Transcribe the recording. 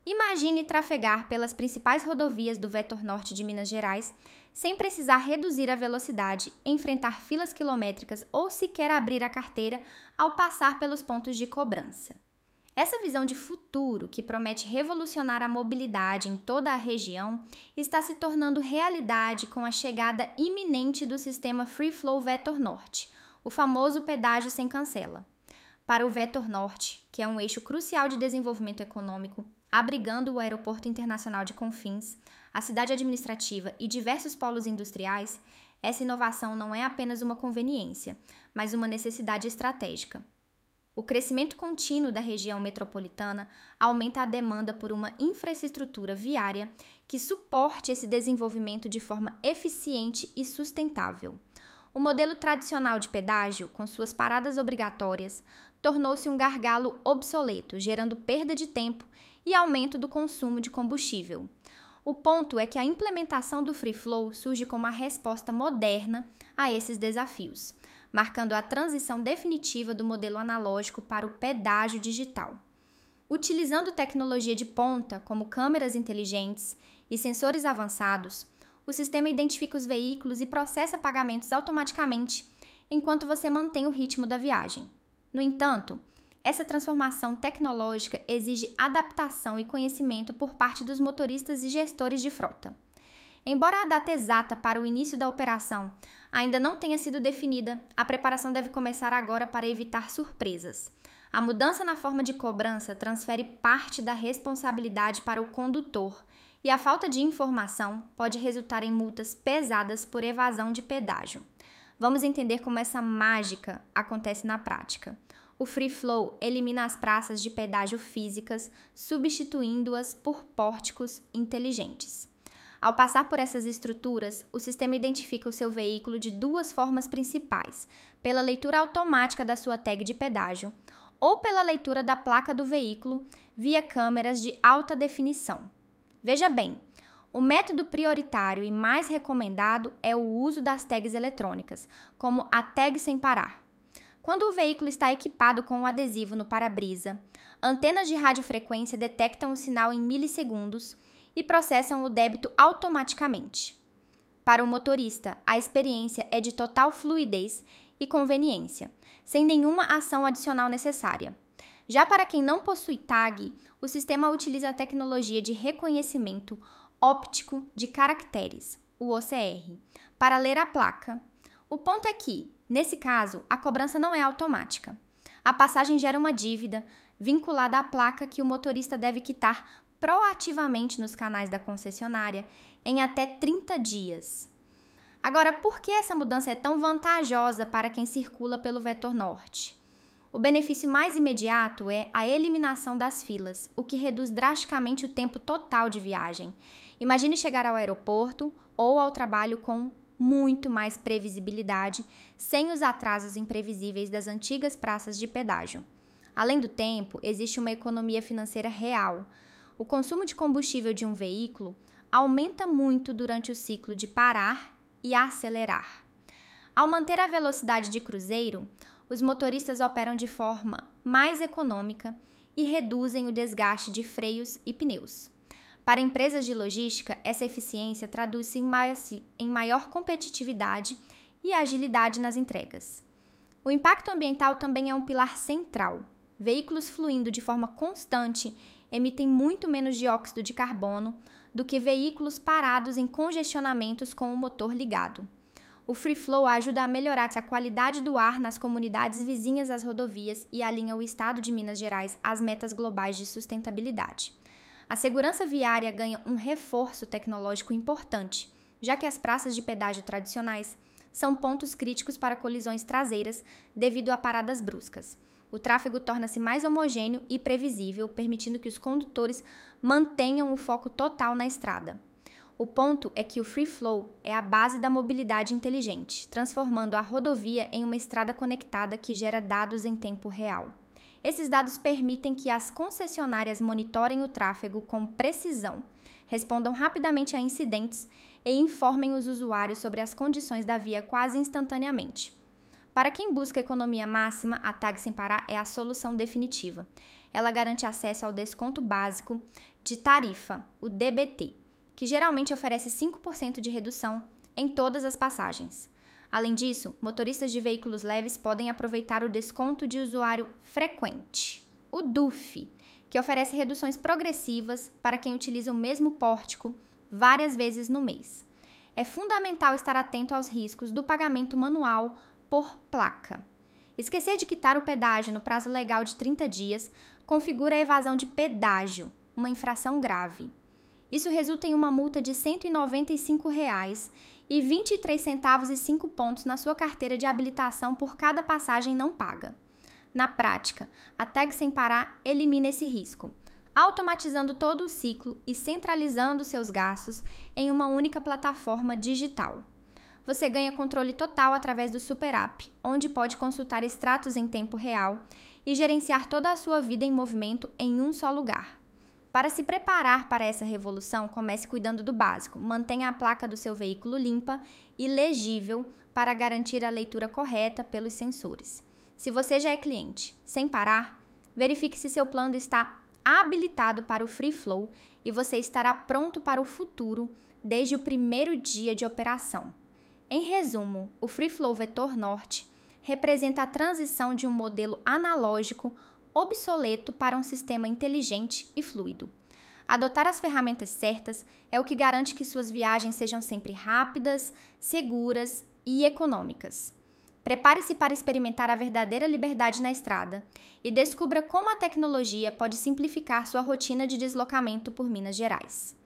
Imagine trafegar pelas principais rodovias do vetor norte de Minas Gerais sem precisar reduzir a velocidade, enfrentar filas quilométricas ou sequer abrir a carteira ao passar pelos pontos de cobrança. Essa visão de futuro, que promete revolucionar a mobilidade em toda a região, está se tornando realidade com a chegada iminente do sistema Free Flow Vetor Norte, o famoso pedágio sem cancela. Para o Vetor Norte, que é um eixo crucial de desenvolvimento econômico, abrigando o Aeroporto Internacional de Confins, a cidade administrativa e diversos polos industriais, essa inovação não é apenas uma conveniência, mas uma necessidade estratégica. O crescimento contínuo da região metropolitana aumenta a demanda por uma infraestrutura viária que suporte esse desenvolvimento de forma eficiente e sustentável. O modelo tradicional de pedágio, com suas paradas obrigatórias, tornou-se um gargalo obsoleto, gerando perda de tempo e aumento do consumo de combustível. O ponto é que a implementação do Free Flow surge como uma resposta moderna a esses desafios, marcando a transição definitiva do modelo analógico para o pedágio digital. Utilizando tecnologia de ponta, como câmeras inteligentes e sensores avançados, o sistema identifica os veículos e processa pagamentos automaticamente, enquanto você mantém o ritmo da viagem. No entanto, essa transformação tecnológica exige adaptação e conhecimento por parte dos motoristas e gestores de frota. Embora a data exata para o início da operação ainda não tenha sido definida, a preparação deve começar agora para evitar surpresas. A mudança na forma de cobrança transfere parte da responsabilidade para o condutor, e a falta de informação pode resultar em multas pesadas por evasão de pedágio. Vamos entender como essa mágica acontece na prática. O Free Flow elimina as praças de pedágio físicas, substituindo-as por pórticos inteligentes. Ao passar por essas estruturas, o sistema identifica o seu veículo de duas formas principais: pela leitura automática da sua tag de pedágio ou pela leitura da placa do veículo via câmeras de alta definição. Veja bem, o método prioritário e mais recomendado é o uso das tags eletrônicas, como a tag sem parar. Quando o veículo está equipado com um adesivo no para-brisa, antenas de radiofrequência detectam o sinal em milissegundos e processam o débito automaticamente. Para o motorista, a experiência é de total fluidez e conveniência, sem nenhuma ação adicional necessária. Já para quem não possui tag, o sistema utiliza a tecnologia de reconhecimento óptico de caracteres, o OCR, para ler a placa. O ponto é que, nesse caso, a cobrança não é automática. A passagem gera uma dívida vinculada à placa que o motorista deve quitar proativamente nos canais da concessionária em até 30 dias. Agora, por que essa mudança é tão vantajosa para quem circula pelo Vetor Norte? O benefício mais imediato é a eliminação das filas, o que reduz drasticamente o tempo total de viagem. Imagine chegar ao aeroporto ou ao trabalho com muito mais previsibilidade, sem os atrasos imprevisíveis das antigas praças de pedágio. Além do tempo, existe uma economia financeira real. O consumo de combustível de um veículo aumenta muito durante o ciclo de parar e acelerar. Ao manter a velocidade de cruzeiro, os motoristas operam de forma mais econômica e reduzem o desgaste de freios e pneus. Para empresas de logística, essa eficiência traduz-se em maior competitividade e agilidade nas entregas. O impacto ambiental também é um pilar central. Veículos fluindo de forma constante emitem muito menos dióxido de carbono do que veículos parados em congestionamentos com o motor ligado. O Free Flow ajuda a melhorar a qualidade do ar nas comunidades vizinhas às rodovias e alinha o Estado de Minas Gerais às metas globais de sustentabilidade. A segurança viária ganha um reforço tecnológico importante, já que as praças de pedágio tradicionais são pontos críticos para colisões traseiras devido a paradas bruscas. O tráfego torna-se mais homogêneo e previsível, permitindo que os condutores mantenham o foco total na estrada. O ponto é que o Free Flow é a base da mobilidade inteligente, transformando a rodovia em uma estrada conectada que gera dados em tempo real. Esses dados permitem que as concessionárias monitorem o tráfego com precisão, respondam rapidamente a incidentes e informem os usuários sobre as condições da via quase instantaneamente. Para quem busca economia máxima, a tag sem parar é a solução definitiva. ela garante acesso ao desconto básico de tarifa, o DBT, que geralmente oferece 5% de redução em todas as passagens. Além disso, motoristas de veículos leves podem aproveitar o desconto de usuário frequente, o DUF, que oferece reduções progressivas para quem utiliza o mesmo pórtico várias vezes no mês. É fundamental estar atento aos riscos do pagamento manual por placa. Esquecer de quitar o pedágio no prazo legal de 30 dias configura a evasão de pedágio, uma infração grave. Isso resulta em uma multa de R$ 195,23 na sua carteira de habilitação por cada passagem não paga. Na prática, a Tag Sem Parar elimina esse risco, automatizando todo o ciclo e centralizando seus gastos em uma única plataforma digital. Você ganha controle total através do Super App, onde pode consultar extratos em tempo real e gerenciar toda a sua vida em movimento em um só lugar. Para se preparar para essa revolução, comece cuidando do básico. Mantenha a placa do seu veículo limpa e legível para garantir a leitura correta pelos sensores. Se você já é cliente, Sem Parar, verifique se seu plano está habilitado para o Free Flow e você estará pronto para o futuro desde o primeiro dia de operação. Em resumo, o Free Flow Vetor Norte representa a transição de um modelo analógico obsoleto para um sistema inteligente e fluido. Adotar as ferramentas certas é o que garante que suas viagens sejam sempre rápidas, seguras e econômicas. Prepare-se para experimentar a verdadeira liberdade na estrada e descubra como a tecnologia pode simplificar sua rotina de deslocamento por Minas Gerais.